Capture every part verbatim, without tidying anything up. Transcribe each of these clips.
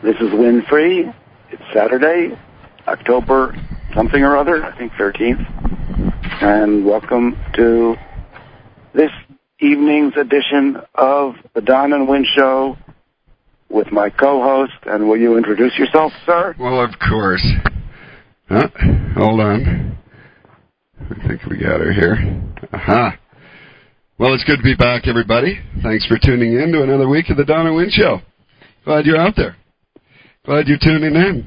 This is Winfree. It's Saturday, October something or other, I think thirteenth. And welcome to this evening's edition of the Don and Win Show with my co-host. And will you introduce yourself, sir? Well, of course. Huh? Hold on. I think we got her here. Aha. Well, it's good to be back, everybody. Thanks for tuning in to another week of the Don and Win Show. Glad you're out there. Glad you're tuning in.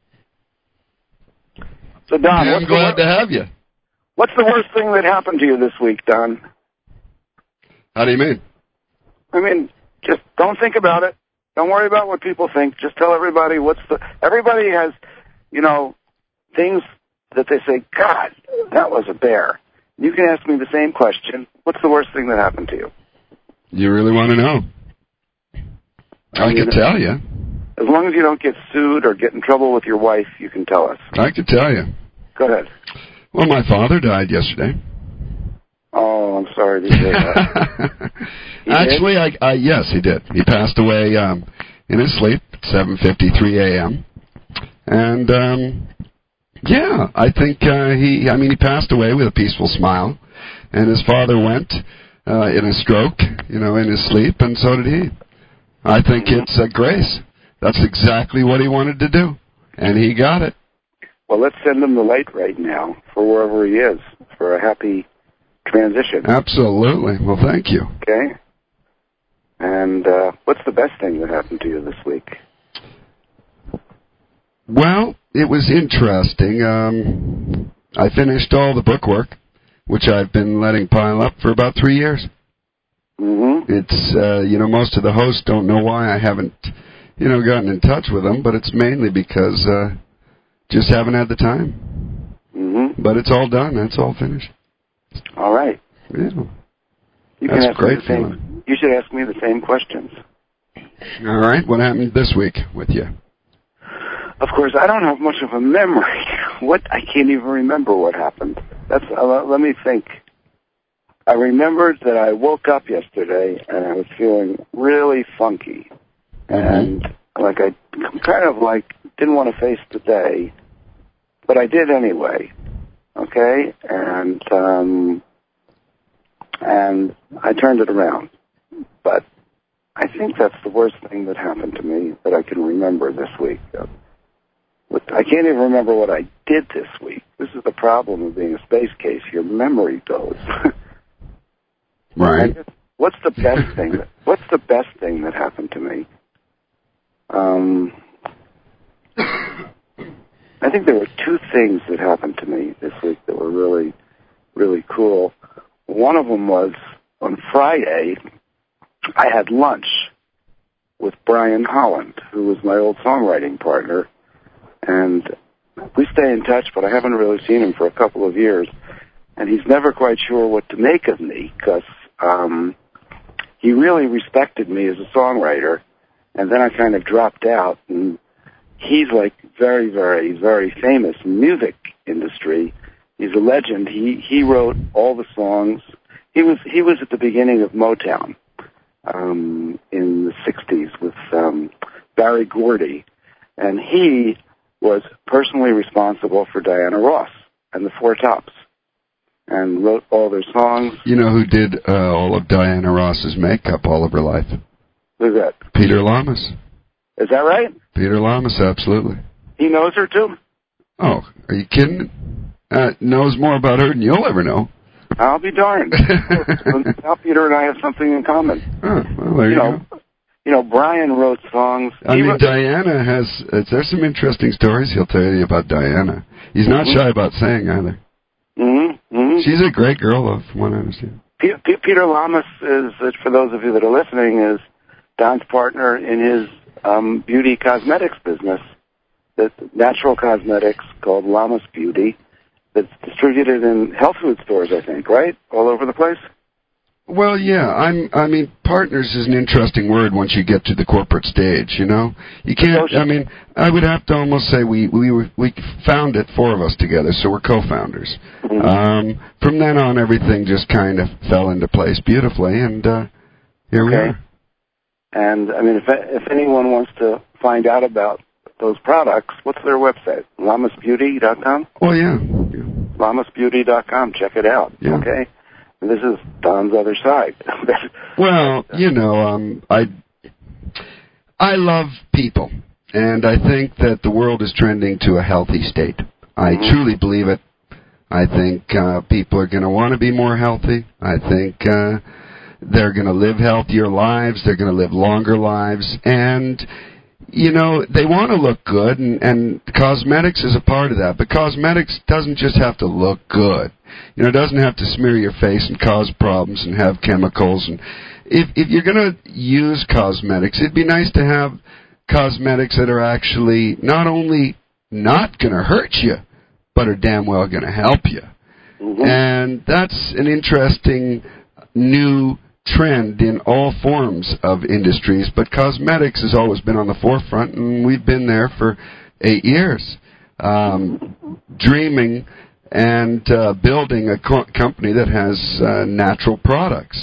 So, Don, I'm what's glad the, to have you. What's the worst thing that happened to you this week, Don? How do you mean? I mean, just don't think about it. Don't worry about what people think. Just tell everybody what's the... Everybody has, you know, things that they say, God, that was a bear. You can ask me the same question. What's the worst thing that happened to you? You really want to know? I, I can tell you. As long as you don't get sued or get in trouble with your wife, you can tell us. I can tell you. Go ahead. Well, my father died yesterday. Oh, I'm sorry to hear that. Actually, I, I yes, he did. He passed away um, in his sleep at seven fifty-three a.m. And, um, yeah, I think uh, he, I mean, he passed away with a peaceful smile. And his father went uh, in a stroke, you know, in his sleep, and so did he. I think mm-hmm. it's a grace. That's exactly what he wanted to do, and he got it. Well, let's send him the light right now for wherever he is, for a happy transition. Absolutely. Well, thank you. Okay. And uh, what's the best thing that happened to you this week? Well, it was interesting. Um, I finished all the bookwork, which I've been letting pile up for about three years. Mm-hmm. It's, uh, you know, most of the hosts don't know why I haven't... you know, gotten in touch with them, but it's mainly because uh, just haven't had the time. Mm-hmm. But it's all done. It's all finished. All right. Yeah. You That's can ask great me the same, feeling. You should ask me the same questions. All right. What happened this week with you? Of course, I don't have much of a memory. What? I can't even remember what happened. That's. Uh, let me think. I remembered that I woke up yesterday and I was feeling really funky. And like I kind of like didn't want to face the day, but I did anyway. Okay, and um, and I turned it around. But I think that's the worst thing that happened to me that I can remember this week. I can't even remember what I did this week. This is the problem of being a space case. Your memory goes. Right. Just, what's the best thing? That, what's the best thing that happened to me? Um, I think there were two things that happened to me this week that were really, really cool. One of them was on Friday, I had lunch with Brian Holland, who was my old songwriting partner, and we stay in touch, but I haven't really seen him for a couple of years, and he's never quite sure what to make of me, because um, he really respected me as a songwriter. And then I kind of dropped out, and he's like very, very, very famous in the music industry. He's a legend. He he wrote all the songs. He was he was at the beginning of Motown um, in the sixties with um, Barry Gordy, and he was personally responsible for Diana Ross and the Four Tops, and wrote all their songs. You know who did uh, all of Diana Ross's makeup all of her life? Who's that? Peter Lamas. Is that right? Peter Lamas, absolutely. He knows her, too? Oh, are you kidding? Uh, knows more about her than you'll ever know. I'll be darned. Now Peter and I have something in common. Oh, well, there you, you know, go. You know, Brian wrote songs. I he mean, wrote, Diana has... Uh, there's some interesting stories he'll tell you about Diana. He's not mm-hmm. shy about saying either. Mm-hmm. Mm-hmm. She's a great girl, though, from what I understand. P- P- Peter Lamas is, for those of you that are listening, is Don's partner in his um, beauty cosmetics business, that's natural cosmetics called Lamas Beauty, that's distributed in health food stores, I think, right? All over the place? Well, yeah. I'm. I mean, partners is an interesting word once you get to the corporate stage. You know, you can't. I mean, I would have to almost say we we were, we founded four of us together, so we're co-founders. Mm-hmm. Um, from then on, everything just kind of fell into place beautifully, and uh, here okay. we are. And I mean, if if anyone wants to find out about those products, what's their website? Lamas Beauty dot com? Oh, yeah. yeah. Lamas Beauty dot com. Check it out. Yeah. Okay? And this is Don's other side. Well, you know, um, I, I love people, and I think that the world is trending to a healthy state. I mm-hmm. truly believe it. I think uh, people are going to want to be more healthy. I think uh, they're going to live healthier lives. They're going to live longer lives. And, you know, they want to look good, and, and cosmetics is a part of that. But cosmetics doesn't just have to look good. You know, it doesn't have to smear your face and cause problems and have chemicals. And if, if you're going to use cosmetics, it'd be nice to have cosmetics that are actually not only not going to hurt you, but are damn well going to help you. Mm-hmm. And that's an interesting new trend in all forms of industries, but cosmetics has always been on the forefront, and we've been there for eight years, um, dreaming and uh, building a co- company that has uh, natural products.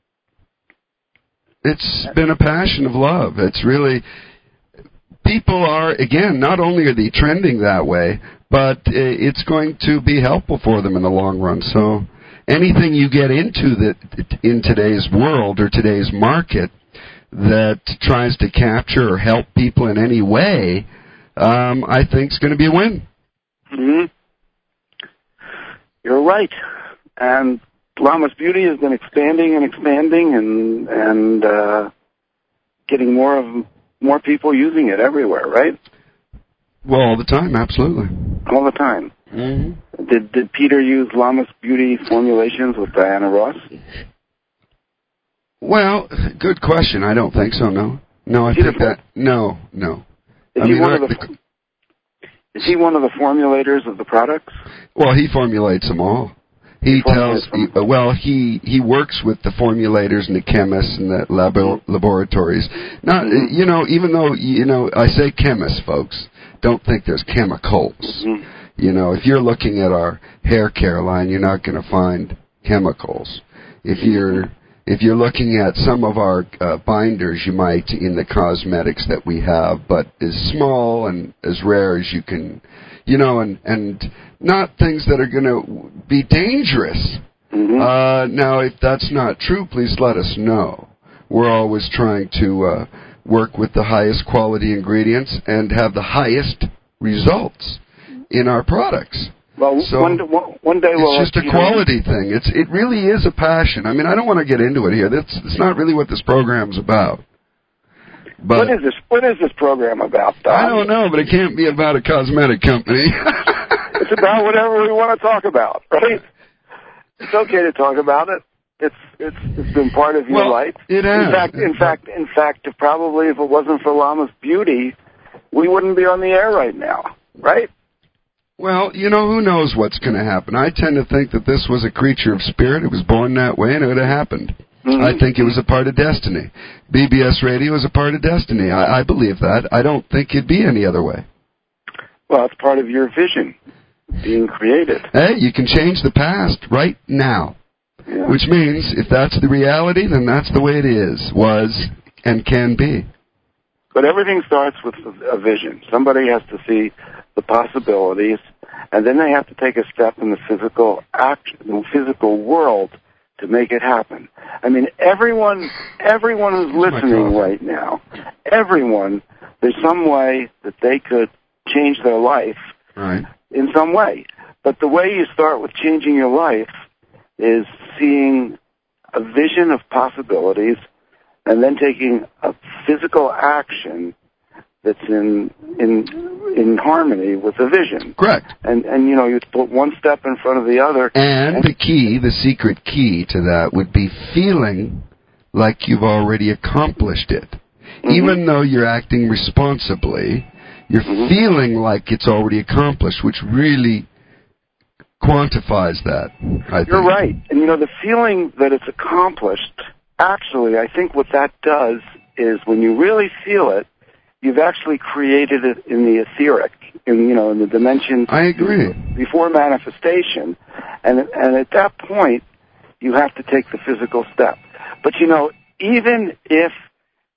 It's been a passion of love. It's really, people are, again, not only are they trending that way, but it's going to be helpful for them in the long run. So anything you get into that in today's world or today's market that tries to capture or help people in any way, um, I think is going to be a win. Mm-hmm. You're right. And Lamas Beauty has been expanding and expanding and and uh, getting more of more people using it everywhere, right? Well, all the time, absolutely. All the time. Mm-hmm. Did did Peter use Lamas Beauty formulations with Diana Ross? Well, good question. I don't think so. No, no. I think that no, no. Is I he mean, one I, of the, the is he one of the formulators of the products? Well, he formulates them all. He, he tells. He, well, he he works with the formulators and the chemists and the lab- mm-hmm. laboratories. Not mm-hmm. you know, even though you know, I say chemists, folks. Don't think there's chemicals. Mm-hmm. You know, if you're looking at our hair care line, you're not going to find chemicals. If you're if you're looking at some of our uh, binders, you might in the cosmetics that we have, but as small and as rare as you can, you know, and and not things that are going to be dangerous. Mm-hmm. Uh, now, if that's not true, please let us know. We're always trying to uh, work with the highest quality ingredients and have the highest results in our products. Well, so one, one day we'll it's just a quality thing. It's it really is a passion. I mean, I don't want to get into it here. That's it's not really what this program's about. But what is this? What is this program about, Don? I don't know, but it can't be about a cosmetic company. It's about whatever we want to talk about, right? It's okay to talk about it. It's it's it's been part of your well, life. It has. In fact, in fact, in fact, probably if it wasn't for Lamas Beauty, we wouldn't be on the air right now, right? Well, you know, who knows what's going to happen. I tend to think that this was a creature of spirit. It was born that way, and it would have happened. Mm-hmm. I think it was a part of destiny. B B S Radio is a part of destiny. I, I believe that. I don't think it'd be any other way. Well, it's part of your vision being created. Hey, you can change the past right now. Yeah. Which means, if that's the reality, then that's the way it is, was, and can be. But everything starts with a vision. Somebody has to see the possibilities, and then they have to take a step in the physical act, the physical world to make it happen. I mean, everyone, everyone who's listening right now, everyone, there's some way that they could change their life right. in some way. But the way you start with changing your life is seeing a vision of possibilities and then taking a physical action that's in in in harmony with the vision. Correct. And and you know, you put one step in front of the other. And, and the key, the secret key to that would be feeling like you've already accomplished it. Mm-hmm. Even though you're acting responsibly, you're mm-hmm. feeling like it's already accomplished, which really quantifies that, I You're think. right. And, you know, the feeling that it's accomplished, actually, I think what that does is when you really feel it, you've actually created it in the etheric, in, you know, in the dimension. I agree. Before manifestation. And, and at that point, you have to take the physical step. But, you know, even if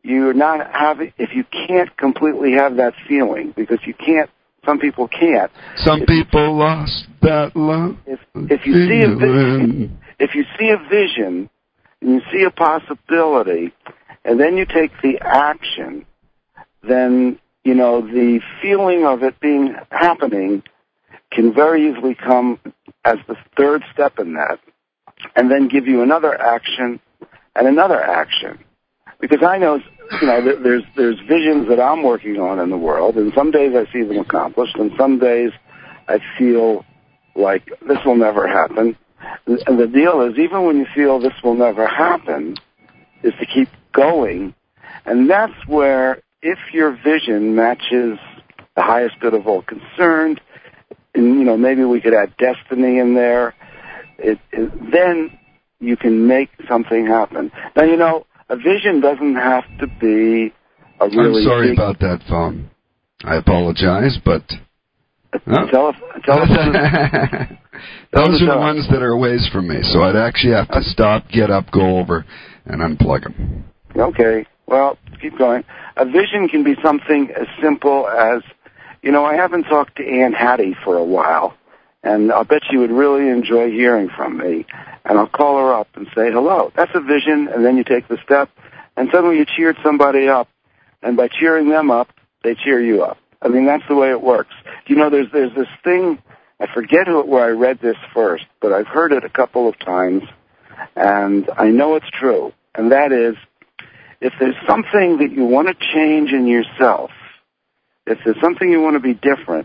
you're not having, if you can't completely have that feeling, because you can't, some people can't. Some if people you, lost that love. If, if you see a vision, if you see a vision, and you see a possibility, and then you take the action, then, you know, the feeling of it being happening can very easily come as the third step in that, and then give you another action and another action. Because I know, you know, there's there's visions that I'm working on in the world, and some days I see them accomplished, and some days I feel like this will never happen. And the deal is, even when you feel this will never happen, is to keep going. And that's where, if your vision matches the highest good of all concerned, and, you know, maybe we could add destiny in there, it, it, then you can make something happen. Now, you know, a vision doesn't have to be a really I'm sorry big... about that phone. I apologize, but... Oh. Tele- telephone is... Those are the ones that are a ways from me, so I'd actually have to stop, get up, go over, and unplug them. Okay. Well, keep going. A vision can be something as simple as, you know, I haven't talked to Ann Hattie for a while, and I'll bet she would really enjoy hearing from me. And I'll call her up and say, hello. That's a vision, and then you take the step, and suddenly you cheered somebody up, and by cheering them up, they cheer you up. I mean, that's the way it works. You know, there's there's this thing, I forget who, where I read this first, but I've heard it a couple of times, and I know it's true, and that is, if there's something that you want to change in yourself, if there's something you want to be different,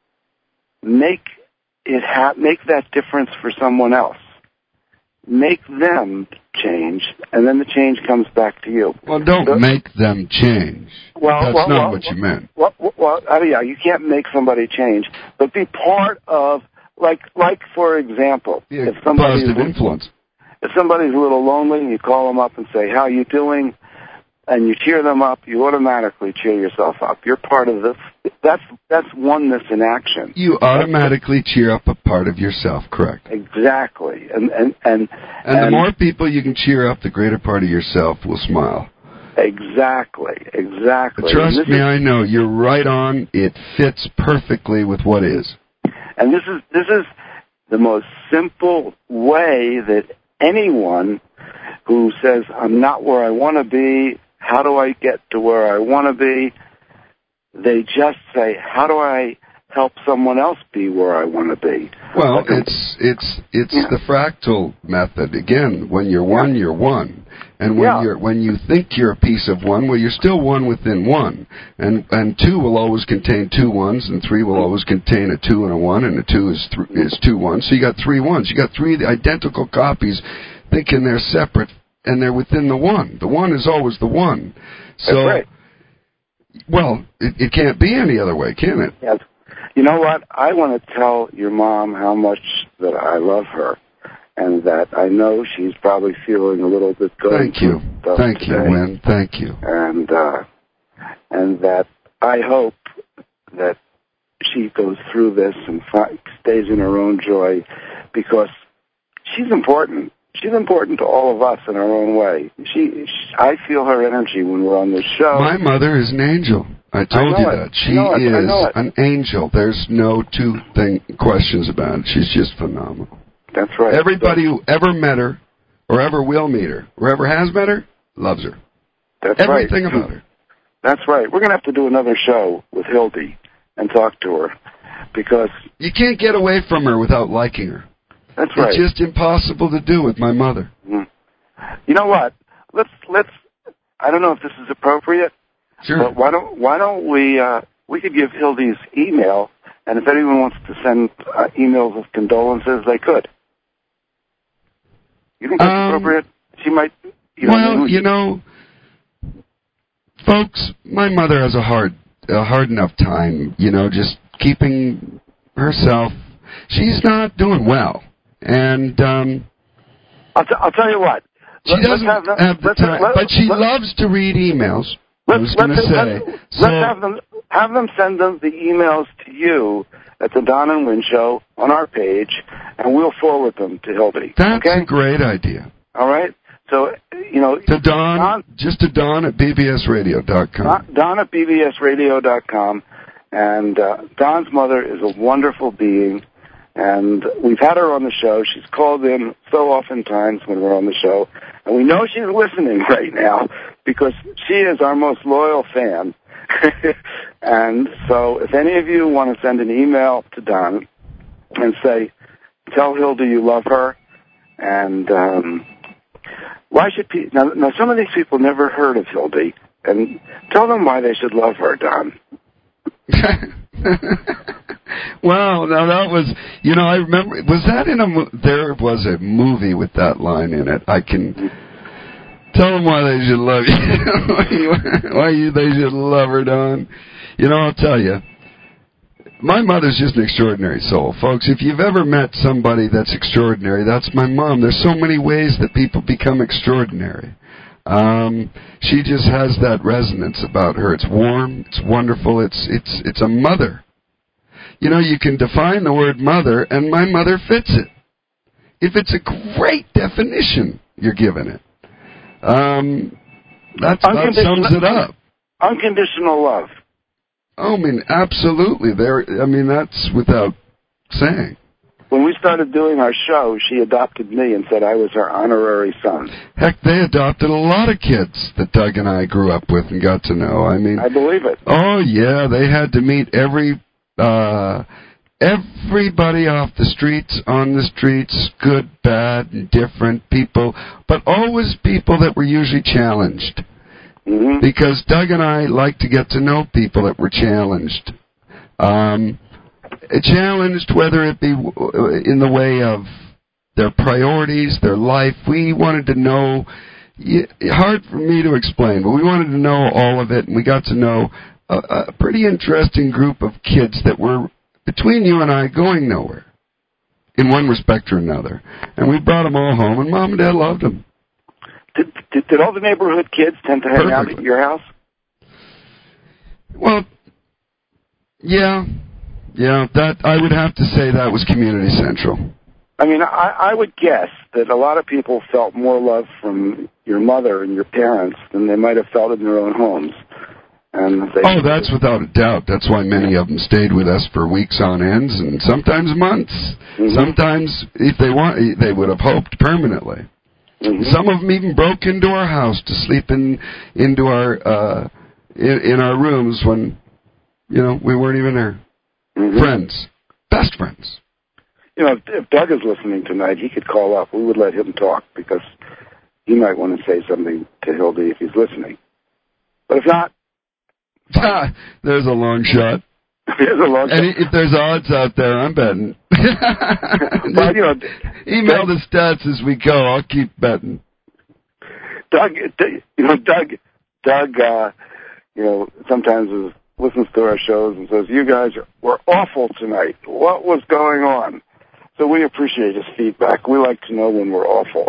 make it ha- make that difference for someone else. Make them change, and then the change comes back to you. Well, don't so, make them change. Well, That's well, not well, what you meant. Well, well, well I mean, yeah, you can't make somebody change, but be part of, like, like for example, yeah, if somebody's positive influence. If somebody's a little lonely, you call them up and say, "How you doing?" and you cheer them up, you automatically cheer yourself up. You're part of this. That's that's oneness in action. You automatically cheer up a part of yourself, correct? Exactly. And and and, and, and the more people you can cheer up, the greater part of yourself will smile. Exactly. Exactly. But trust me, is, I know you're right on. It fits perfectly with what is. And this is this is the most simple way that anyone who says, I'm not where I want to be, how do I get to where I want to be? They just say, how do I help someone else be where I want to be? Well, like it's it's it's yeah. the fractal method. Again, when you're one, yeah. you're one. And when yeah. you're when you think you're a piece of one, well, you're still one within one. And and two will always contain two ones, and three will always contain a two and a one, and a two is th- is two ones. So you got three ones. You got three identical copies, thinking they're separate, and they're within the one. The one is always the one. So, That's right. Well, it, it can't be any other way, can it? Yes. You know what? I want to tell your mom how much that I love her, and that I know she's probably feeling a little bit good. Thank you. Thank today. you, Win. Thank you. And uh, and that I hope that she goes through this and fi- stays in her own joy, because she's important. She's important to all of us in our own way. She, she, I feel her energy when we're on this show. My mother is an angel. I told I you it. that. She I it. is I an angel. There's no two thing questions about it. She's just phenomenal. That's right. Everybody who ever met her, or ever will meet her, or ever has met her, loves her. That's Everything right. about her. That's right. We're going to have to do another show with Hildy and talk to her, because you can't get away from her without liking her. That's right. It's just impossible to do with my mother. Mm. You know what? Let's let's. I don't know if this is appropriate. Sure. But why don't why don't we uh, we could give Hildy's email, and if anyone wants to send uh, emails of condolences, they could. You think that's um, appropriate? She might. You know, well, maybe, you know, folks, my mother has a hard a hard enough time. You know, just keeping herself. She's not doing well. And um, I'll, t- I'll tell you what. She Let, doesn't have, them, have the time, let, but she let, loves to read emails. I was going to say. Let's, so, let's have them have them send them the emails to you at the Don and Win Show on our page, and we'll forward them to Hildy. That's okay? a great idea. All right. So you know, to Don, Don just to Don at B B S radio dot com. Don at B B S radio dot com, and uh, Don's mother is a wonderful being, and we've had her on the show. She's called in so oftentimes when we're on the show, and we know she's listening right now because she is our most loyal fan. And so if any of you want to send an email to Don and say, tell Hilda you love her, and um, why should people, now, now some of these people never heard of Hilda, and tell them why they should love her, Don. Wow, now that was, you know, I remember, was that in a, there was a movie with that line in it. I can, tell them why they should love you. Why you, they should love her, Don. You know, I'll tell you, my mother's just an extraordinary soul, folks. If you've ever met somebody that's extraordinary, that's my mom. There's so many ways that people become extraordinary. Um, she just has that resonance about her. It's warm, it's wonderful, it's it's it's a mother. You know, you can define the word mother, and my mother fits it. If it's a great definition you're giving it. Um, that's, that sums it up. Unconditional love. Oh, I mean, absolutely. There. I mean, that's without saying. When we started doing our show, she adopted me and said I was her honorary son. Heck, they adopted a lot of kids that Doug and I grew up with and got to know. I mean, I believe it. Oh, yeah, they had to meet every uh, everybody off the streets, on the streets, good, bad, and different people, but always people that were usually challenged. Mm-hmm. Because Doug and I like to get to know people that were challenged. Um, challenged, whether it be in the way of their priorities, their life. We wanted to know, hard for me to explain, but we wanted to know all of it, and we got to know a, a pretty interesting group of kids that were, between you and I, going nowhere, in one respect or another. And we brought them all home, and Mom and Dad loved them. Did, did, did all the neighborhood kids tend to hang Perfectly. out at your house? Well, yeah. Yeah, that I would have to say that was Community Central. I mean, I, I would guess that a lot of people felt more love from your mother and your parents than they might have felt in their own homes. And they oh, that's without a doubt. That's why many of them stayed with us for weeks on ends and sometimes months. Mm-hmm. Sometimes, if they want, they would have hoped permanently. Mm-hmm. Some of them even broke into our house to sleep in into our uh, in, in our rooms when, you know, we weren't even there. Mm-hmm. Friends, best friends. You know, if, if Doug is listening tonight, he could call up. We would let him talk because he might want to say something to Hilda if he's listening. But if not, there's a long shot. There's a long and shot. If there's odds out there, I'm betting. Well, you know, email Doug, the stats as we go. I'll keep betting. Doug, you know, Doug, Doug, uh, you know, sometimes is, listens to our shows and says, "You guys were awful tonight. What was going on?" So we appreciate his feedback. We like to know when we're awful.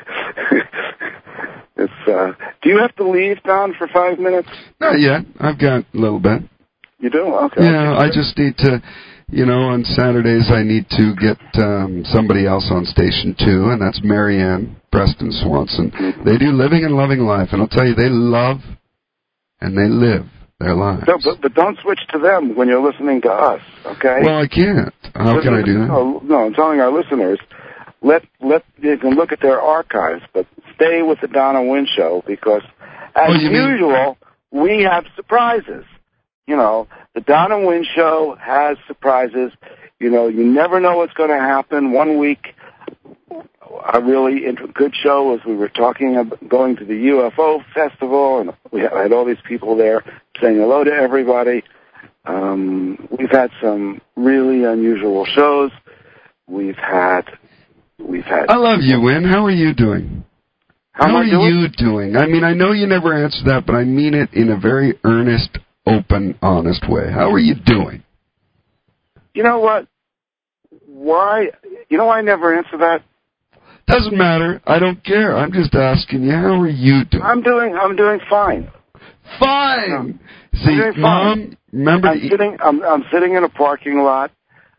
It's. Uh, do you have to leave, Don, for five minutes? Not yet. I've got a little bit. You do? Okay. Yeah, I just need to, you know, on Saturdays I need to get um, somebody else on Station two, and that's Marianne Preston Swanson. Mm-hmm. They do Living and Loving Life, and I'll tell you, they love and they live their lives. No, but, but don't switch to them when you're listening to us, okay? Well, I can't. How Listen, can I do that? No, no, I'm telling our listeners, let let you can look at their archives, but stay with the Donna Wynn Show because, as oh, usual, mean? we have surprises. You know, the Donna Wynn Show has surprises. You know, you never know what's going to happen. One week, a really good show was we were talking about going to the U F O festival, and we had all these people there saying hello to everybody. Um, we've had some really unusual shows. We've had, we've had. I love you, Wynn. How are you doing? How, How are doing? you doing? I mean, I know you never answer that, but I mean it in a very earnest, open, honest way. How are you doing? You know what? Why? You know, I never answer that. Doesn't matter. I don't care. I'm just asking you. How are you doing? I'm doing. I'm doing fine. Fine. No, See, I'm doing Mom. Fine. Remember, I'm the... sitting. I'm, I'm sitting in a parking lot.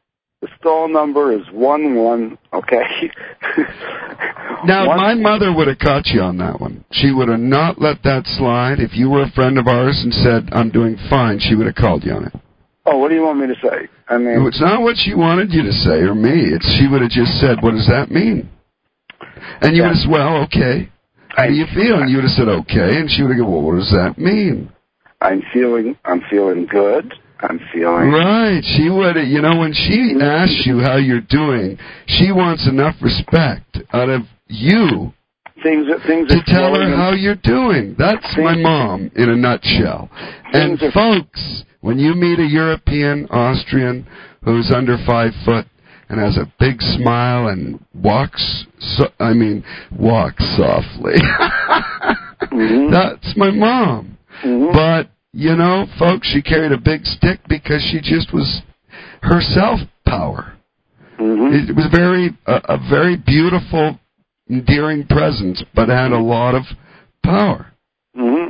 The stall number is one one, okay? Now, one, my mother would have caught you on that one. She would have not let that slide. If you were a friend of ours and said, I'm doing fine, she would have called you on it. Oh, what do you want me to say? I mean, it's not what she wanted you to say or me. It's she would have just said, what does that mean? And you would have said, well, okay. How do you feel? And you would have said, okay. And she would have gone, well, what does that mean? I'm feeling, I'm feeling good. I'm feeling... Right. She would have, you know, when she asks you how you're doing, she wants enough respect out of you things, things to tell her how you're doing. That's things, my mom in a nutshell. And are, folks, when you meet a European, Austrian, who's under five foot, and has a big smile and walks, so, I mean, walks softly. mm-hmm. That's my mom. Mm-hmm. But, you know, folks, she carried a big stick because she just was herself power. Mm-hmm. It was very, a, a very beautiful, endearing presence, but had a lot of power. Mm-hmm.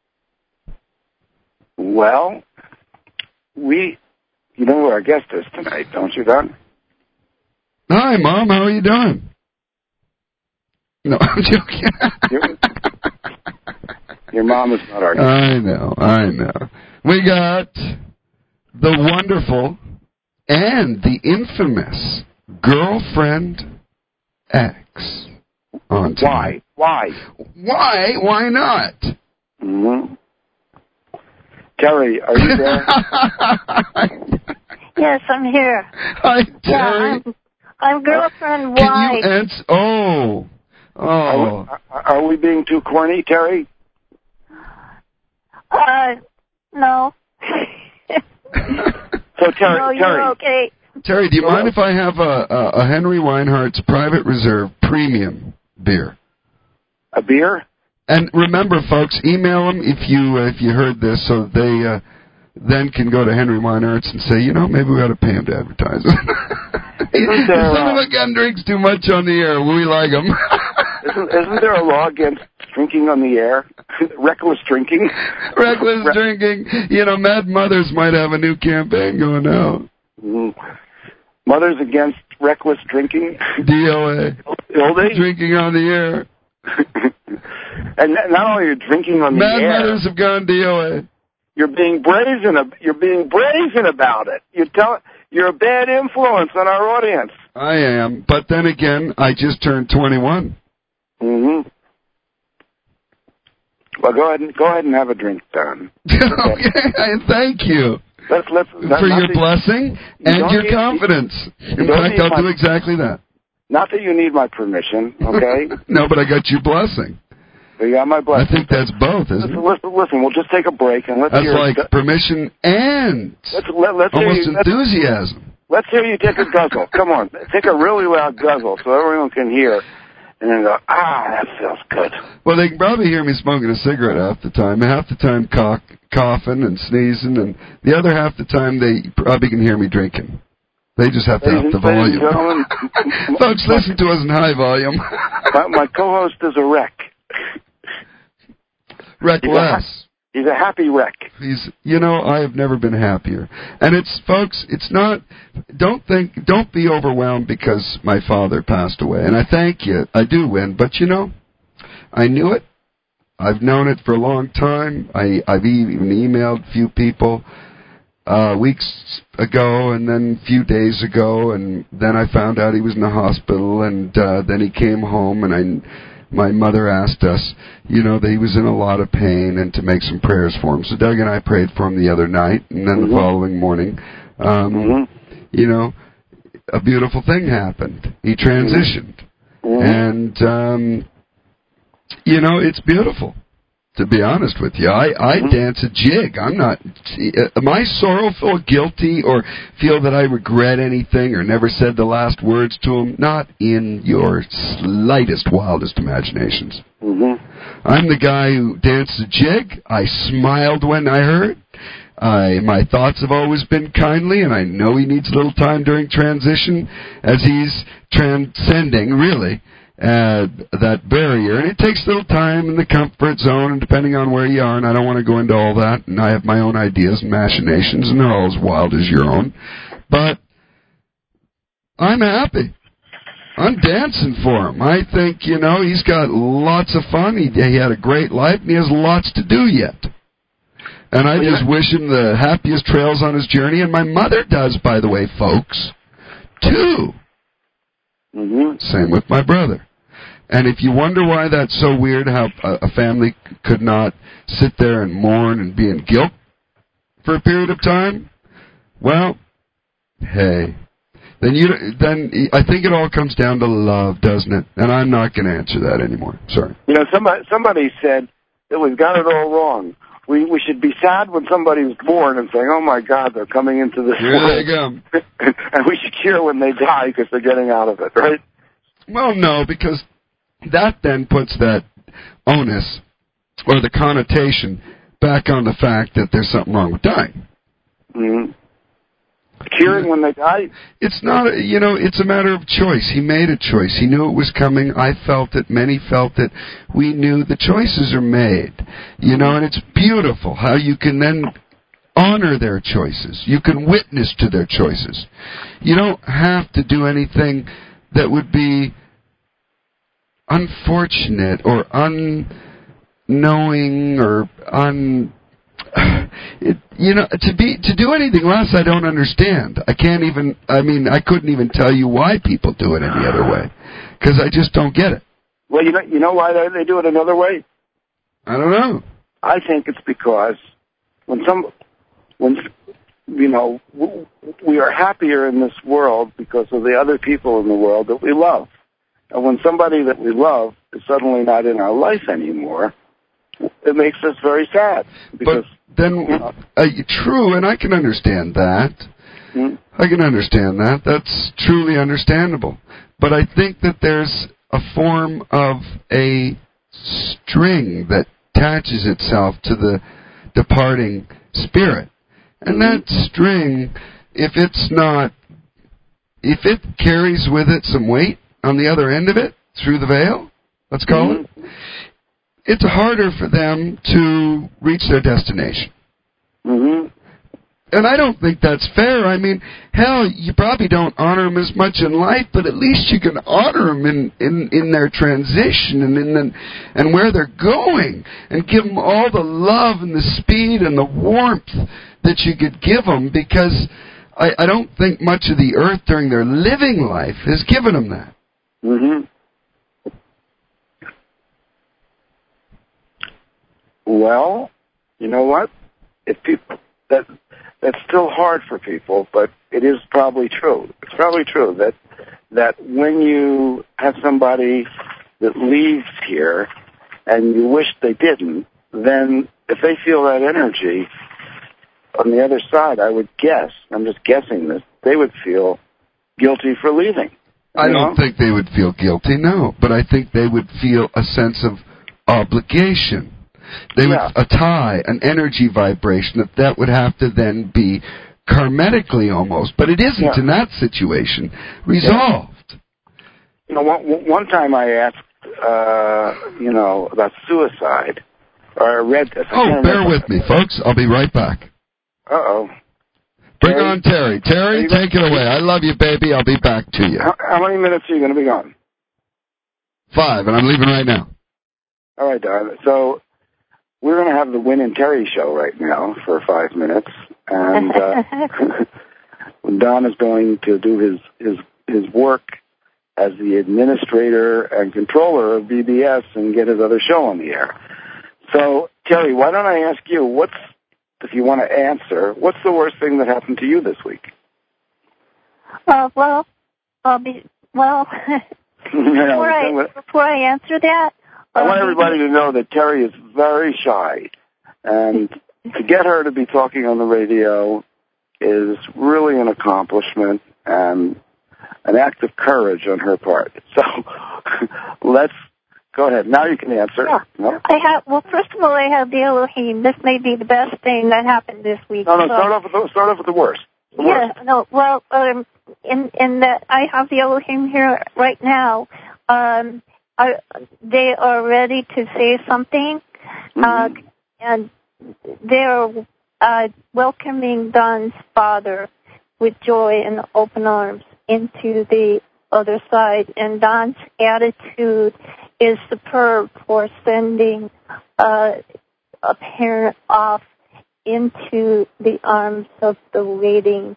Well, we, you know who our guest is tonight, don't you, Doug? Hi, Mom. How are you doing? No, I'm joking. your, your mom is not our guest. I know, I know. We got the wonderful and the infamous Girlfriend X on tonight. Why? Why? Why? Why not? Mm-hmm. Terry, are you there? Yes, I'm here. Hi, Terry. Yeah, I'm, I'm girlfriend Can Y. you answer? Oh. Oh. Are we, are we being too corny, Terry? Uh, no. So, Terry, no, Terry. you're okay. Terry, do you mind if I have a, a, a Henry Weinhardt's Private Reserve Premium beer? A beer? And remember, folks, email them if you uh, if you heard this, so they uh, then can go to Henry Weinhardt's and say, you know, maybe we ought to pay him to advertise. Isn't there, Some uh, of the gun drinks too much on the air. We like them. isn't, isn't there a law against drinking on the air? Reckless drinking? Reckless Re- drinking. You know, Mad Mothers might have a new campaign going now. Mm. Mothers Against Reckless Drinking? D O A. Old age? Drinking on the air. And not only are you drinking on the Mad air... Mad Mothers have gone D O A. You're being brazen. You're being brazen about it. You tell. You're a bad influence on our audience. I am, but then again, I just turned twenty-one. Mm-hmm. Well, go ahead and go ahead and have a drink, Don. Okay, thank you. Let's let's not, for not your that, blessing and you your need, confidence. You In fact, I'll my, do exactly that. Not that you need my permission, okay? No, but I got your blessing. You got my blessing. I think that's both, isn't listen, it? Listen, listen, we'll just take a break and let's that's hear... That's like permission and let's, let, let's almost you, enthusiasm. Let's, let's hear you take a guzzle. Come on, take a really loud guzzle so everyone can hear. And then go, ah, that feels good. Well, they can probably hear me smoking a cigarette half the time. Half the time cough, coughing and sneezing, and the other half the time they probably can hear me drinking. They just have to ladies, up the volume. Folks, listen to us in high volume. my, my co-host is a wreck. Reckless. He's a happy wreck. He's, you know, I have never been happier. And it's, folks, it's not, don't think, don't be overwhelmed because my father passed away. And I thank you. I do win. But, you know, I knew it. I've known it for a long time. I, I've even emailed a few people uh, weeks ago and then a few days ago. And then I found out he was in the hospital. And uh, then he came home and I... My mother asked us, you know, that he was in a lot of pain and to make some prayers for him. So Doug and I prayed for him the other night, and then mm-hmm. the following morning, um, mm-hmm. you know, a beautiful thing happened. He transitioned. Mm-hmm. And, um, you know, it's beautiful, to be honest with you. I, I mm-hmm. dance a jig. I'm not, am I sorrowful, guilty, or feel that I regret anything or never said the last words to him? Not in your slightest, wildest imaginations. Mm-hmm. I'm the guy who danced a jig. I smiled when I heard. I, my thoughts have always been kindly, and I know he needs a little time during transition as he's transcending, really, Uh, that barrier, and it takes a little time in the comfort zone, and depending on where you are, and I don't want to go into all that, and I have my own ideas and machinations, and they're all as wild as your own, but I'm happy. I'm dancing for him. I think, you know, he's got lots of fun. He, he had a great life, and he has lots to do yet. And I just wish him the happiest trails on his journey, and my mother does, by the way, folks, too. Mm-hmm. Same with my brother. And if you wonder why that's so weird, how a, a family could not sit there and mourn and be in guilt for a period of time, well, hey, then you then I think it all comes down to love, doesn't it? And I'm not going to answer that anymore. Sorry. You know, somebody somebody said that we've got it all wrong. We we should be sad when somebody's born and saying, "Oh my God, they're coming into this Here world." they come. And we should cheer when they die because they're getting out of it, right? Well, no, because that then puts that onus or the connotation back on the fact that there's something wrong with dying. Mm-hmm. Cheering when they die? It's not, a, you know, it's a matter of choice. He made a choice. He knew it was coming. I felt it. Many felt it. We knew the choices are made. You know, and it's beautiful how you can then honor their choices. You can witness to their choices. You don't have to do anything that would be unfortunate or unknowing or un... It, you know, to be to do anything less, I don't understand. I can't even. I mean, I couldn't even tell you why people do it any other way, because I just don't get it. Well, you know, you know why they do it another way? I don't know. I think it's because when some, when you know, we are happier in this world because of the other people in the world that we love, and when somebody that we love is suddenly not in our life anymore, it makes us very sad. Because, but then, uh, true, and I can understand that. Mm-hmm. I can understand that. That's truly understandable. But I think that there's a form of a string that attaches itself to the departing spirit. And that string, if it's not, if it carries with it some weight on the other end of it, through the veil, let's call mm-hmm. it, it's harder for them to reach their destination. Mm-hmm. And I don't think that's fair. I mean, hell, you probably don't honor them as much in life, but at least you can honor them in, in, in their transition and in the, and where they're going, and give them all the love and the speed and the warmth that you could give them, because I, I don't think much of the earth during their living life has given them that. Mm-hmm. Well, you know what? If people that that's still hard for people, but it is probably true. It's probably true that that when you have somebody that leaves here and you wish they didn't, then if they feel that energy on the other side, I would guess, I'm just guessing this, they would feel guilty for leaving. I don't know? think they would feel guilty, no, but I think they would feel a sense of obligation. They yeah. would, a tie, an energy vibration, that that would have to then be karmatically almost, but it isn't yeah. in that situation, resolved. Yeah. You know, one, one time I asked, uh, you know, about suicide, or I read this. I oh, bear with me, folks. I'll be right back. Uh-oh. Bring Terry? on Terry. Terry, take it away. I love you, baby. I'll be back to you. How, how many minutes are you going to be gone? Five, and I'm leaving right now. All right, darling. So we're going to have the Win and Terry show right now for five minutes, and uh, Don is going to do his, his his work as the administrator and controller of B B S and get his other show on the air. So, Terry, why don't I ask you, what's, if you want to answer, what's the worst thing that happened to you this week? Uh, well, I'll be, well, before, I, before I answer that, I want everybody to know that Terry is very shy, and to get her to be talking on the radio is really an accomplishment and an act of courage on her part. So let's go ahead. Now you can answer. Yeah. No? I have. Well, first of all, I have the Elohim. This may be the best thing that happened this week. No, no. So, start off with the, start off with the worst. The yeah. Worst. No. Well, um, in in that I have the Elohim here right now. Um. Are, they are ready to say something, mm-hmm. uh, and they're uh, welcoming Don's father with joy and open arms. into the other side. And Don's attitude is superb for sending uh, a parent off into the arms of the waiting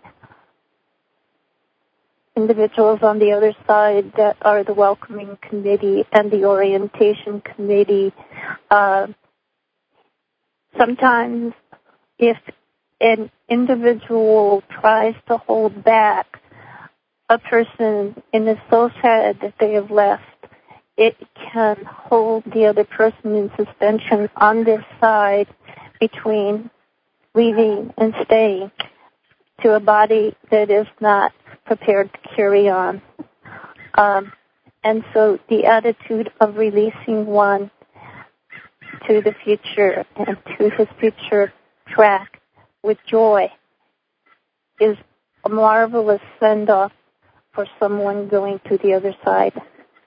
individuals on the other side that are the welcoming committee and the orientation committee. Uh, sometimes if an individual tries to hold back a person and is so sad that they have left, it can hold the other person in suspension on their side between leaving and staying to a body that is not prepared to carry on. Um, and so the attitude of releasing one to the future and to his future track with joy is a marvelous send-off for someone going to the other side.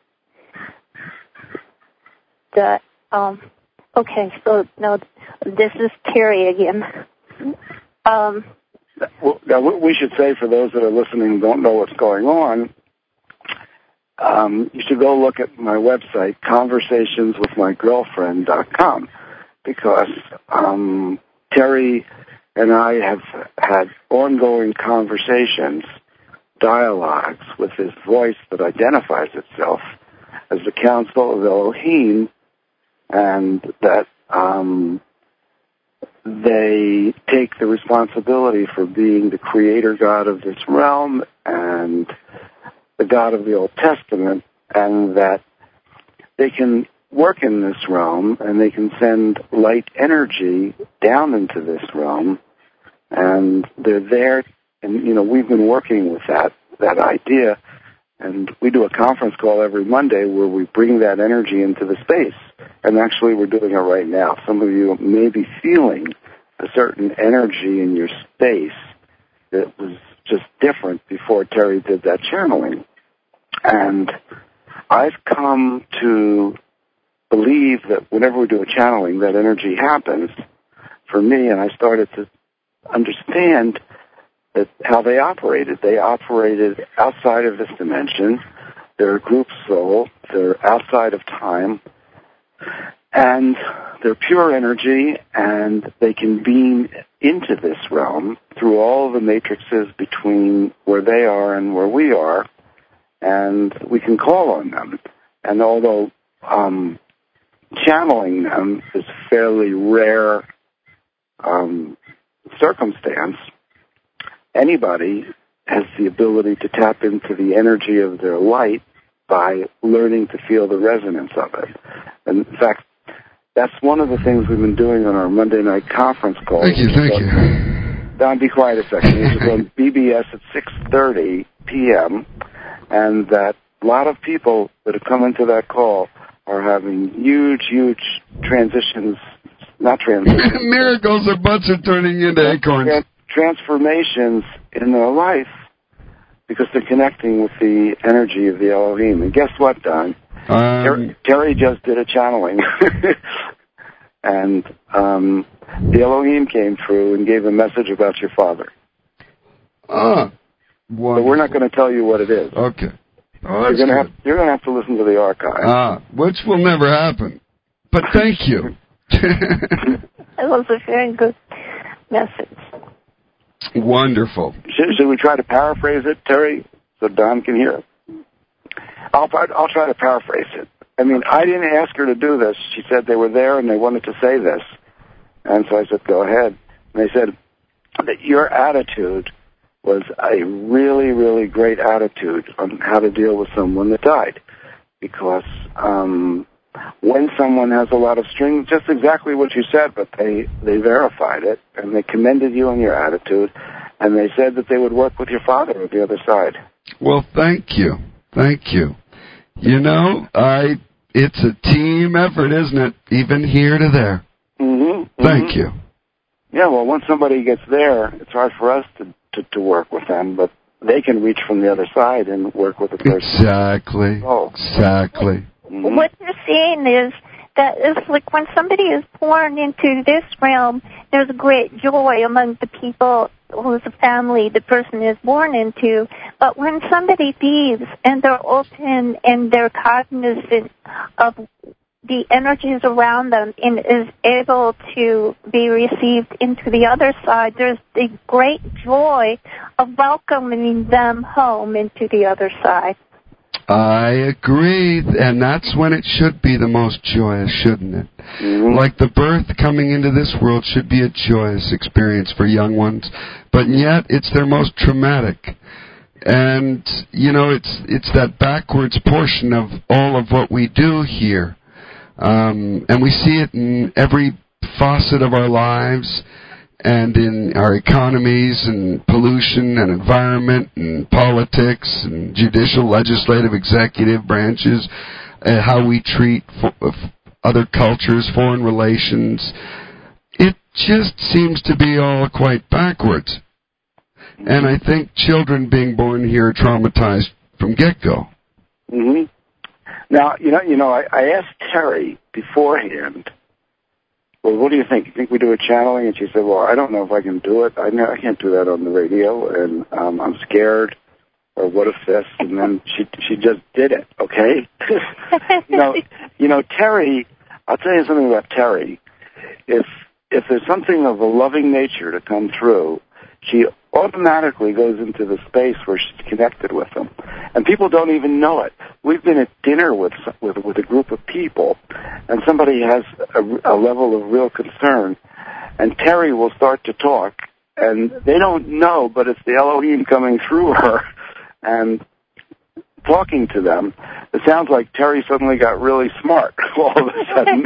That, um, okay, so now this is Terry again. Um, Well, now, what we should say for those that are listening and don't know what's going on, um, you should go look at my website, conversations with my girlfriend dot com, because um, Terry and I have had ongoing conversations, dialogues with his voice that identifies itself as the Council of Elohim, and that um, they take the responsibility for being the creator God of this realm and the God of the Old Testament, and that they can work in this realm and they can send light energy down into this realm, and they're there. And, you know, we've been working with that, that idea, and we do a conference call every Monday where we bring that energy into the space. And actually, we're doing it right now. Some of you may be feeling a certain energy in your space that was just different before Terry did that channeling. And I've come to believe that whenever we do a channeling, that energy happens for me, and I started to understand that how they operated. They operated outside of this dimension. They're a group soul. They're outside of time. And they're pure energy, and they can beam into this realm through all the matrices between where they are and where we are, and we can call on them. And although um, channeling them is a fairly rare um, circumstance, anybody has the ability to tap into the energy of their light by learning to feel the resonance of it. And in fact, that's one of the things we've been doing on our Monday night conference call. Thank you, thank you. Don, be quiet a second. Which is on B B S at six thirty p.m., and that a lot of people that have come into that call are having huge, huge transitions, not transitions. Miracles, a bunch are turning into acorns. Transformations in their life because they're connecting with the energy of the Elohim. And guess what, Don? Um, Terry, Terry just did a channeling. and um, the Elohim came through and gave a message about your father. Ah, wonderful. But we're not going to tell you what it is. Okay. Oh, you're going to have you're going to have to listen to the archive. Ah, which will never happen. But thank you. It was a very good message. Wonderful. Should, should we try to paraphrase it, Terry, so Don can hear it? I'll, I'll try to paraphrase it. I mean, I didn't ask her to do this. She said they were there and they wanted to say this. And so I said, go ahead. And they said that your attitude was a really, really great attitude on how to deal with someone that died. Because um, when someone has a lot of strings, just exactly what you said, but they, they verified it, and they commended you on your attitude, and they said that they would work with your father at the other side. Well, thank you. Thank you. You know, I it's a team effort, isn't it? Even here to there. Mm-hmm. Thank mm-hmm. you. Yeah, well, once somebody gets there, it's hard for us to, to, to work with them, but they can reach from the other side and work with the person. Exactly. Oh. Exactly. Mm-hmm. What you're seeing is that it's like when somebody is born into this realm, there's great joy among the people whose family the person is born into. But when somebody leaves and they're open and they're cognizant of the energies around them and is able to be received into the other side, there's the great joy of welcoming them home into the other side. I agree, and that's when it should be the most joyous, shouldn't it? Mm-hmm. Like the birth coming into this world should be a joyous experience for young ones, but yet it's their most traumatic. And, you know, it's it's that backwards portion of all of what we do here. Um, and we see it in every facet of our lives and in our economies and pollution and environment and politics and judicial, legislative, executive branches, uh, how we treat fo- other cultures, foreign relations. It just seems to be all quite backwards. And I think children being born here are traumatized from get-go. Mm-hmm. Now, you know, you know, I, I asked Terry beforehand, well, what do you think? You think we do a channeling? And she said, well, I don't know if I can do it. I, know, I can't do that on the radio, and um, I'm scared, or what if this? And then she she just did it, okay? you know, you know, Terry, I'll tell you something about Terry. If if there's something of a loving nature to come through, she automatically goes into the space where she's connected with them. And people don't even know it. We've been at dinner with with, with a group of people, and somebody has a, a level of real concern, and Terry will start to talk, and they don't know, but it's the Elohim coming through her and talking to them. It sounds like Terry suddenly got really smart all of a sudden.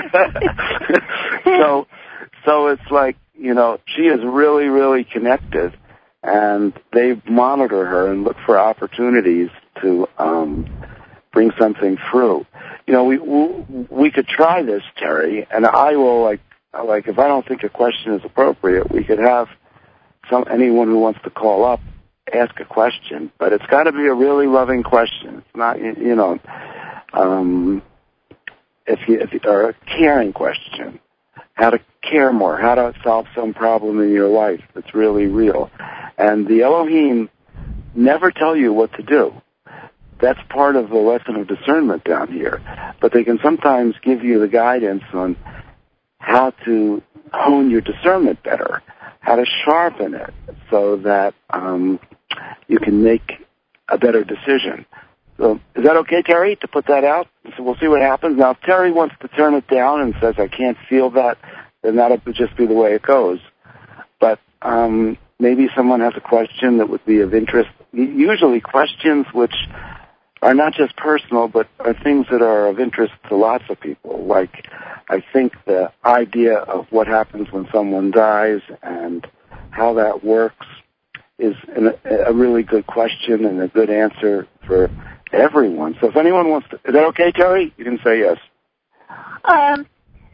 so, so it's like, you know, she is really, really connected, and they monitor her and look for opportunities to um, bring something through. You know, we we could try this, Terry, and I will, like, like if I don't think a question is appropriate, we could have some anyone who wants to call up ask a question, but it's got to be a really loving question. It's not, you know, um, if you, if you, or a caring question. How to care more, how to solve some problem in your life that's really real. And the Elohim never tell you what to do. That's part of the lesson of discernment down here. But they can sometimes give you the guidance on how to hone your discernment better, how to sharpen it so that um, you can make a better decision. So is that okay, Terry, to put that out? So we'll see what happens. Now, if Terry wants to turn it down and says, I can't feel that, then that'll just be the way it goes. But um, maybe someone has a question that would be of interest. Usually questions which are not just personal, but are things that are of interest to lots of people. Like, I think the idea of what happens when someone dies and how that works is an, a really good question and a good answer for everyone. So if anyone wants to, is that okay, Terry? You can say yes. Um.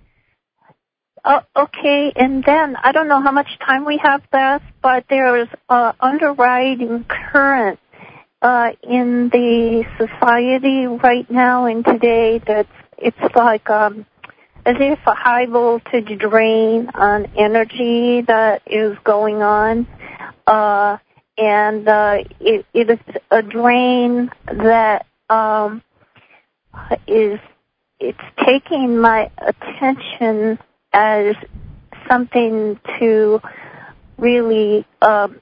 Uh, okay, and then I don't know how much time we have left, but there is uh, underwriting current uh, in the society right now and today that's it's like um, as if a high voltage drain on energy that is going on. Uh, And uh, it, it is a drain that um, is it's taking my attention as something to really um,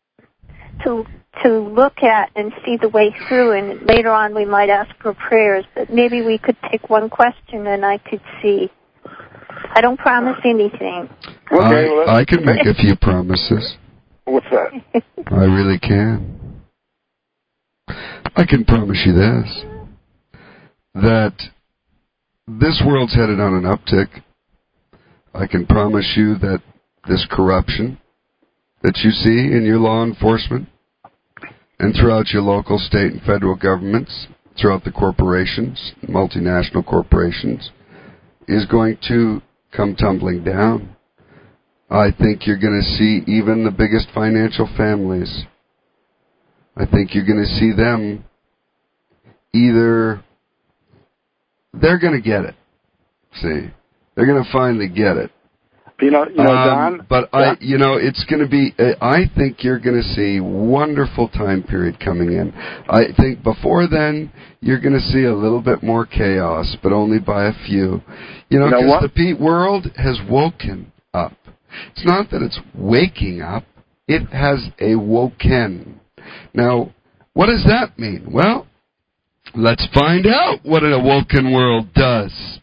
to to look at and see the way through. And later on, we might ask for prayers. But maybe we could take one question, and I could see. I don't promise anything. Okay, I, I can make a few promises. What's that? I really can. I can promise you this, that this world's headed on an uptick. I can promise you that this corruption that you see in your law enforcement and throughout your local, state, and federal governments, throughout the corporations, multinational corporations, is going to come tumbling down. I think you're going to see even the biggest financial families. I think you're going to see them either, they're going to get it. See, they're going to finally get it. You know, you know, um, Don. But yeah. I, you know, it's going to be. Uh, I think you're going to see wonderful time period coming in. I think before then you're going to see a little bit more chaos, but only by a few. You know, because you know the Pete world has woken up. It's not that it's waking up; it has awoken. Now, what does that mean? Well, let's find out what an awoken world does.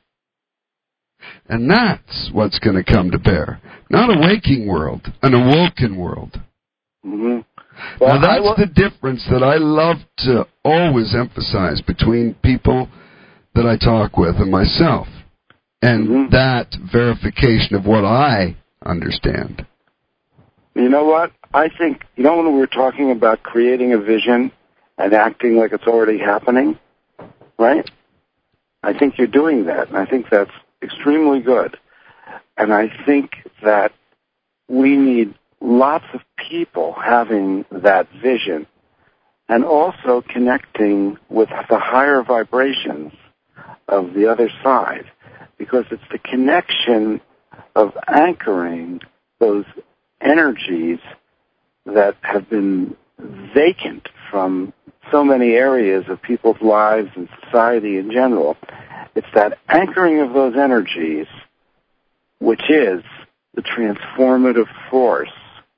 And that's what's going to come to bear. Not a waking world, an awoken world. Mm-hmm. Well, now, that's will... the difference that I love to always emphasize between people that I talk with and myself. And mm-hmm. that verification of what I understand. You know what? I think, you know when we were talking about creating a vision and acting like it's already happening, right? I think you're doing that, and I think that's extremely good. And I think that we need lots of people having that vision and also connecting with the higher vibrations of the other side, because it's the connection of anchoring those energies that have been vacant from so many areas of people's lives and society in general. It's that anchoring of those energies which is the transformative force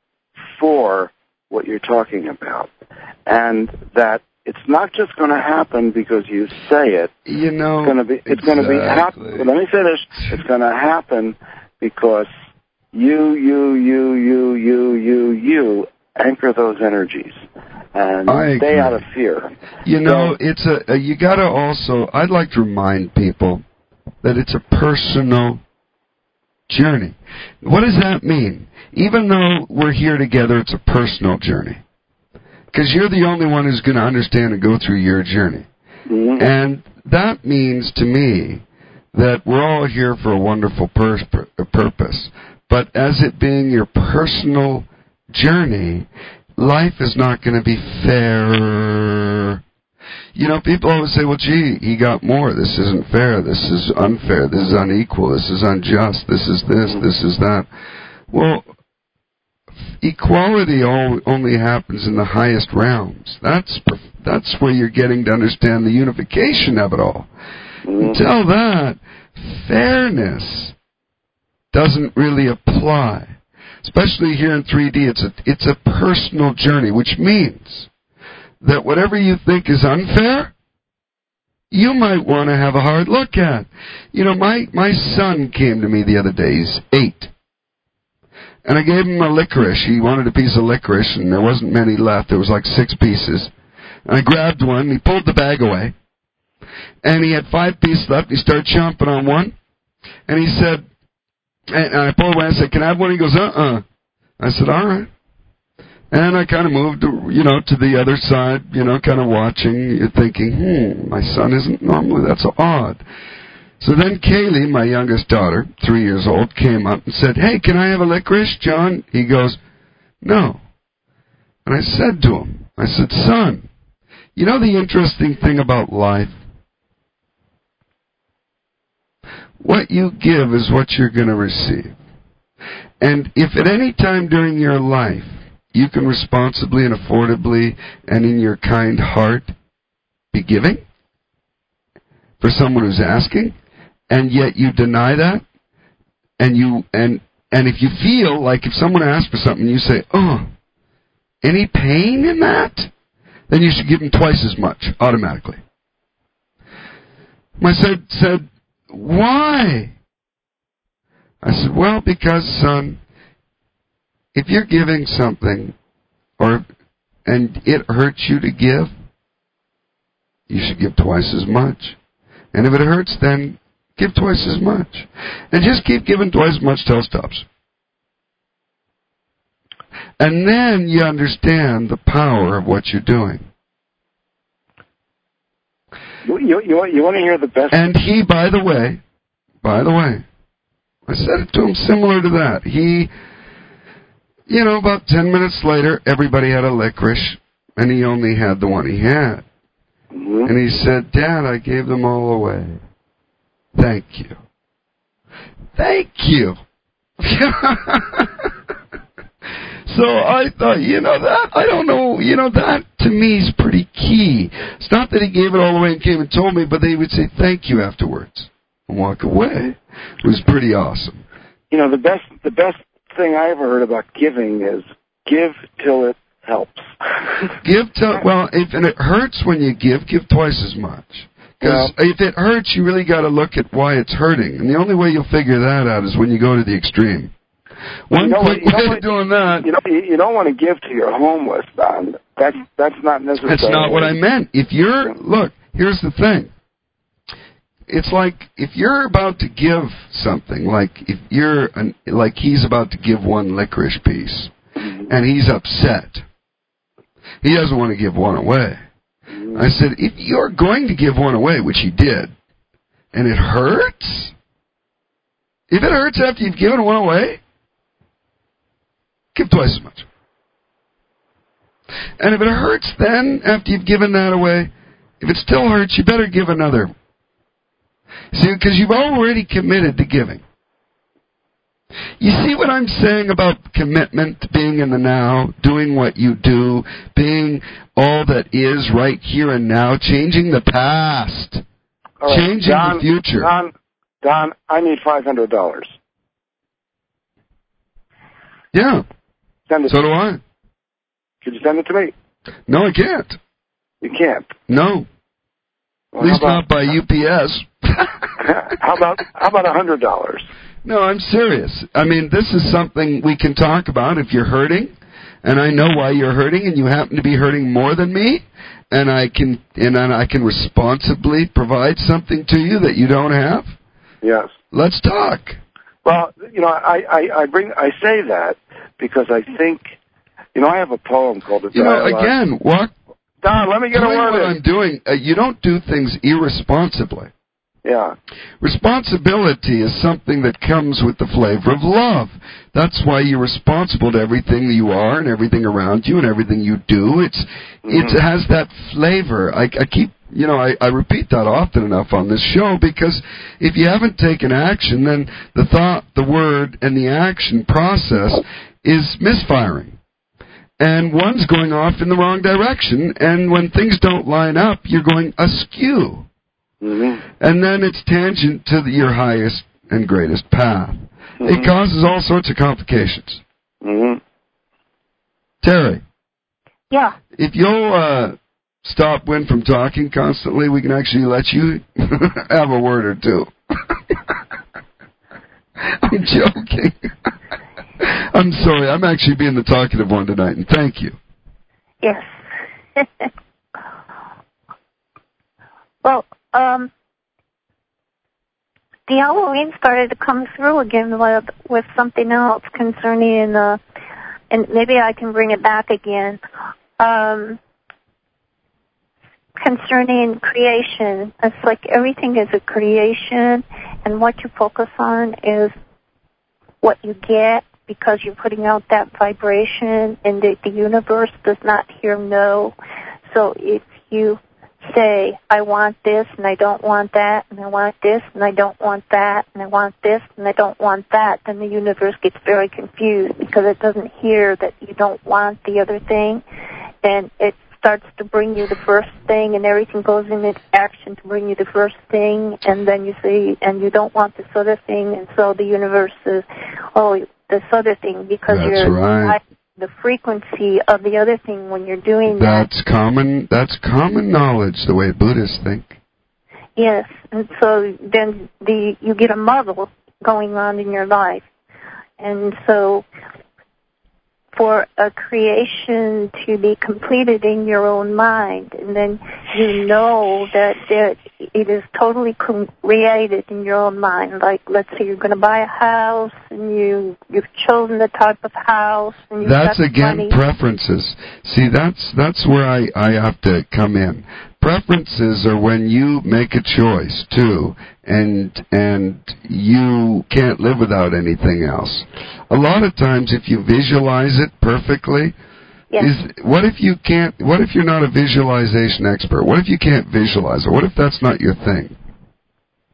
for what you're talking about. And that it's not just going to happen because you say it. You know, it's going to be. It's exactly. going to be happen. Let me finish. It's going to happen because you, you, you, you, you, you, you anchor those energies and I stay agree. out of fear. You know, so, it's a. You got to also. I'd like to remind people that it's a personal journey. What does that mean? Even though we're here together, it's a personal journey. Because you're the only one who's going to understand and go through your journey. Mm-hmm. And that means to me that we're all here for a wonderful pur- pur- purpose. But as it being your personal journey, life is not going to be fair. You know, people always say, well, gee, he got more. This isn't fair. This is unfair. This is unequal. This is unjust. This is this. This is that. Well, equality only happens in the highest realms. That's that's where you're getting to understand the unification of it all. Mm-hmm. Until that, fairness doesn't really apply. Especially here in three D, it's a it's a personal journey, which means that whatever you think is unfair, you might want to have a hard look at. You know, my, my son came to me the other day. He's eight. And I gave him a licorice. He wanted a piece of licorice, and there wasn't many left. There was like six pieces. And I grabbed one, and he pulled the bag away. And he had five pieces left. He started chomping on one. And he said, and I pulled away and I said, can I have one? He goes, uh-uh. I said, all right. And I kind of moved, you know, to the other side, you know, kind of watching, thinking, hmm, my son isn't normally, that's odd. So then Kaylee, my youngest daughter, three years old, came up and said, hey, can I have a licorice, John? He goes, no. And I said to him, I said, son, you know the interesting thing about life? What you give is what you're going to receive. And if at any time during your life you can responsibly and affordably and in your kind heart be giving for someone who's asking, and yet you deny that, and you and and if you feel like if someone asks for something, you say, oh, any pain in that? Then you should give them twice as much, automatically. I said, said, why? I said, well, because, son, if you're giving something or and it hurts you to give, you should give twice as much. And if it hurts, then give twice as much. And just keep giving twice as much till it stops. And then you understand the power of what you're doing. You, you, you, want, you want to hear the best? And he, by the way, by the way, I said it to him similar to that. He, you know, about ten minutes later, everybody had a licorice, and he only had the one he had. Mm-hmm. And he said, Dad, I gave them all away. Thank you. thank you. So I thought, you know, that, I don't know, you know, that to me is pretty key. It's not that he gave it all away and came and told me, but they would say thank you afterwards and walk away. It was pretty awesome. You know, the best, the best thing I ever heard about giving is give till it helps. Give till, well, if and it hurts when you give, give twice as much. Because yeah. if it hurts, you really got to look at why it's hurting. And the only way you'll figure that out is when you go to the extreme. One you know quick what, you way know of doing that. You, know, you don't want to give to your homeless, Don. That's, that's not necessarily. That's not what I meant. If you're, look, here's the thing. It's like if you're about to give something, like if you're, an, like he's about to give one licorice piece, mm-hmm. and he's upset. He doesn't want to give one away. Mm-hmm. I said, if you're going to give one away, which he did, and it hurts, if it hurts after you've given one away, give twice as much. And if it hurts then, after you've given that away, if it still hurts, you better give another. See, because you've already committed to giving. You see what I'm saying about commitment, being in the now, doing what you do, being all that is right here and now, changing the past, right, changing Don, the future. Don, Don, I need five hundred dollars. Yeah. Send it so to do me. I. Could you send it to me? No, I can't. You can't? No. Well, At least about, not by U P S. how about how about a hundred dollars? No, I'm serious. I mean, this is something we can talk about if you're hurting, and I know why you're hurting, and you happen to be hurting more than me, and I can and I can responsibly provide something to you that you don't have. Yes. Let's talk. Well, you know, I, I, I bring I say that because I think, you know, I have a poem called "The You know, Dialogue." again, what? Don, let me get a doing word what in. I'm doing, uh, you don't do things irresponsibly. Yeah. Responsibility is something that comes with the flavor of love. That's why you're responsible to everything you are and everything around you and everything you do. It's mm-hmm. It has that flavor. I, I keep, you know, I, I repeat that often enough on this show because if you haven't taken action, then the thought, the word, and the action process is misfiring. And one's going off in the wrong direction, and when things don't line up, you're going askew. Mm-hmm. And then it's tangent to the, your highest and greatest path. Mm-hmm. It causes all sorts of complications. Mm-hmm. Terry. Yeah. If you'll uh, stop Win from talking constantly, we can actually let you have a word or two. I'm joking. I'm sorry. I'm actually being the talkative one tonight, and thank you. Yes. Well, um, the Halloween started to come through again with, with something else concerning, uh, and maybe I can bring it back again, um, concerning creation. It's like everything is a creation, and what you focus on is what you get, because you're putting out that vibration, and the, the universe does not hear no. So if you say, I want this, and I don't want that, and I want this, and I don't want that, and I want this, and I don't want that, then the universe gets very confused because it doesn't hear that you don't want the other thing, and it starts to bring you the first thing, and everything goes into action to bring you the first thing, and then you say, and you don't want this other thing, and so the universe says, oh, this other thing, because That's you're right. the frequency of the other thing when you're doing that. That's common. That's common knowledge, the way Buddhists think. Yes, and so then the you get a muddle going on in your life, and so for a creation to be completed in your own mind, and then you know that there, it is totally created in your own mind. Like, let's say you're going to buy a house, and you, you've chosen the type of house, and you've That's, got again, money. Preferences. See, that's that's where I, I have to come in. Preferences are when you make a choice, too, and and you can't live without anything else. A lot of times, if you visualize it perfectly, yes. is what if you can't? What if you're not a visualization expert? What if you can't visualize it? What if that's not your thing?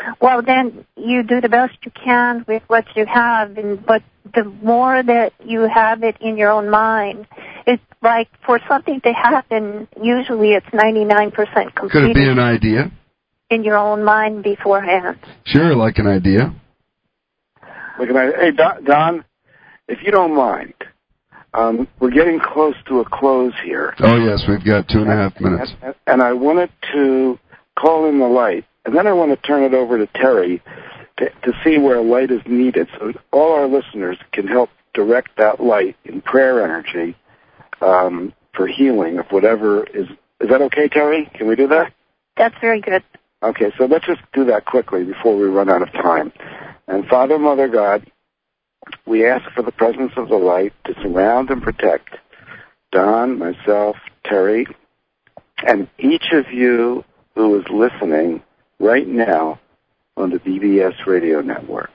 Well, then you do the best you can with what you have, and but the more that you have it in your own mind, it's like for something to happen, usually it's ninety-nine percent completed. Could it be an idea? In your own mind beforehand. Sure, like an idea. Like an idea. Hey, Don, Don, if you don't mind, um, we're getting close to a close here. Oh, yes, we've got two and a half minutes. And, and I wanted to call in the light, and then I want to turn it over to Terry to, to see where light is needed, so all our listeners can help direct that light in prayer energy um, for healing of whatever is. Is that okay, Terry? Can we do that? That's very good. Okay, so let's just do that quickly before we run out of time. And Father, Mother, God, we ask for the presence of the light to surround and protect Don, myself, Terry, and each of you who is listening right now on the B B S radio network.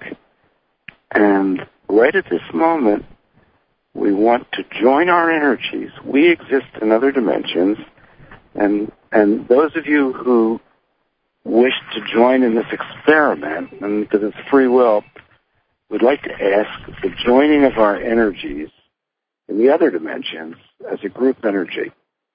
And right at this moment, we want to join our energies. We exist in other dimensions, and and those of you who wish to join in this experiment, and because it's free will, we'd like to ask the joining of our energies in the other dimensions as a group energy.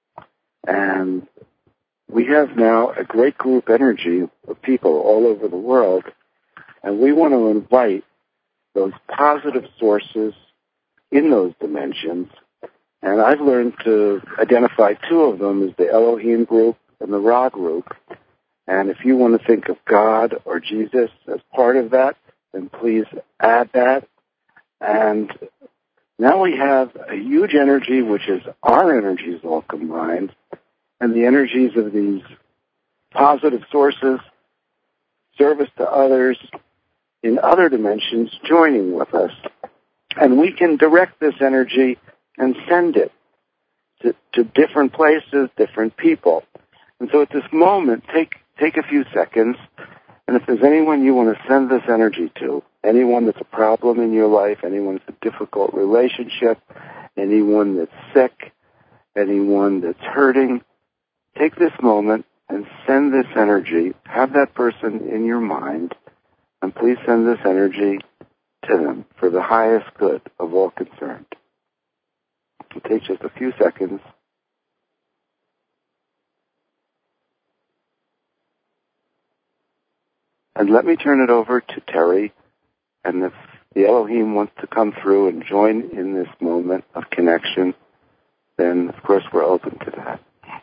And we have now a great group energy of people all over the world, and we want to invite those positive sources in those dimensions. And I've learned to identify two of them as the Elohim group and the Ra group. And if you want to think of God or Jesus as part of that, then please add that. And now we have a huge energy, which is our energies all combined, and the energies of these positive sources, service to others in other dimensions joining with us. And we can direct this energy and send it to, to different places, different people. And so at this moment, take take a few seconds, and if there's anyone you want to send this energy to, anyone that's a problem in your life, anyone that's a difficult relationship, anyone that's sick, anyone that's hurting, take this moment and send this energy. Have that person in your mind, and please send this energy to them for the highest good of all concerned. It takes just a few seconds. And let me turn it over to Terry, and if the Elohim wants to come through and join in this moment of connection, then of course we're open to that.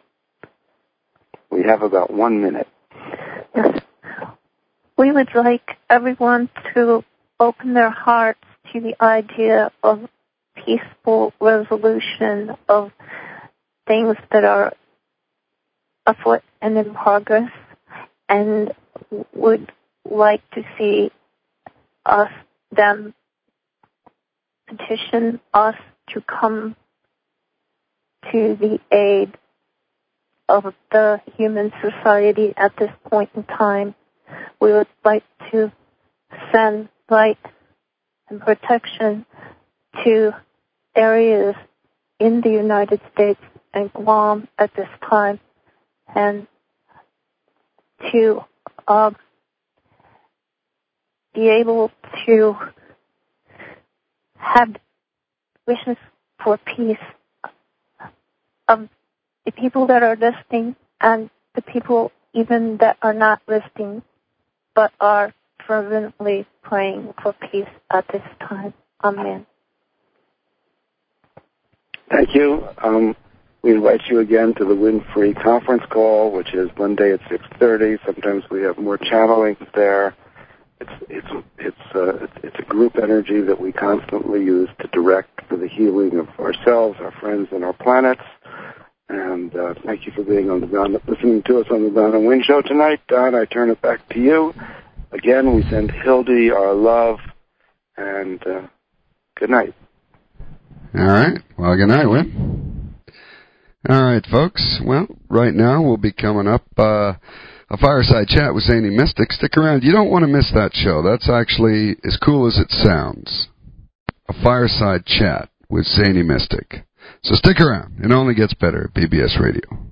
We have about one minute. Yes. We would like everyone to open their hearts to the idea of peaceful resolution of things that are afoot and in progress, and would like to see us, them, petition us to come to the aid of the human society at this point in time. We would like to send light and protection to areas in the United States and Guam at this time, and to uh, be able to have wishes for peace of the people that are listening and the people even that are not listening but are fervently praying for peace at this time. Amen. Thank you. Um, we invite you again to the Wind-Free conference call, which is Monday at six thirty. Sometimes we have more channelings there. It's it's it's uh, it's a group energy that we constantly use to direct for the healing of ourselves, our friends, and our planets. And uh, thank you for being on the Don, listening to us on the Don and Wynn Show tonight. Don, I turn it back to you. Again, we send Hildy our love, and uh, good night. All right. Well, good night, Wynn. All right, folks. Well, right now we'll be coming up uh, a fireside chat with Zany Mystic. Stick around. You don't want to miss that show. That's actually as cool as it sounds. A fireside chat with Zany Mystic. So stick around. It only gets better at B B S Radio.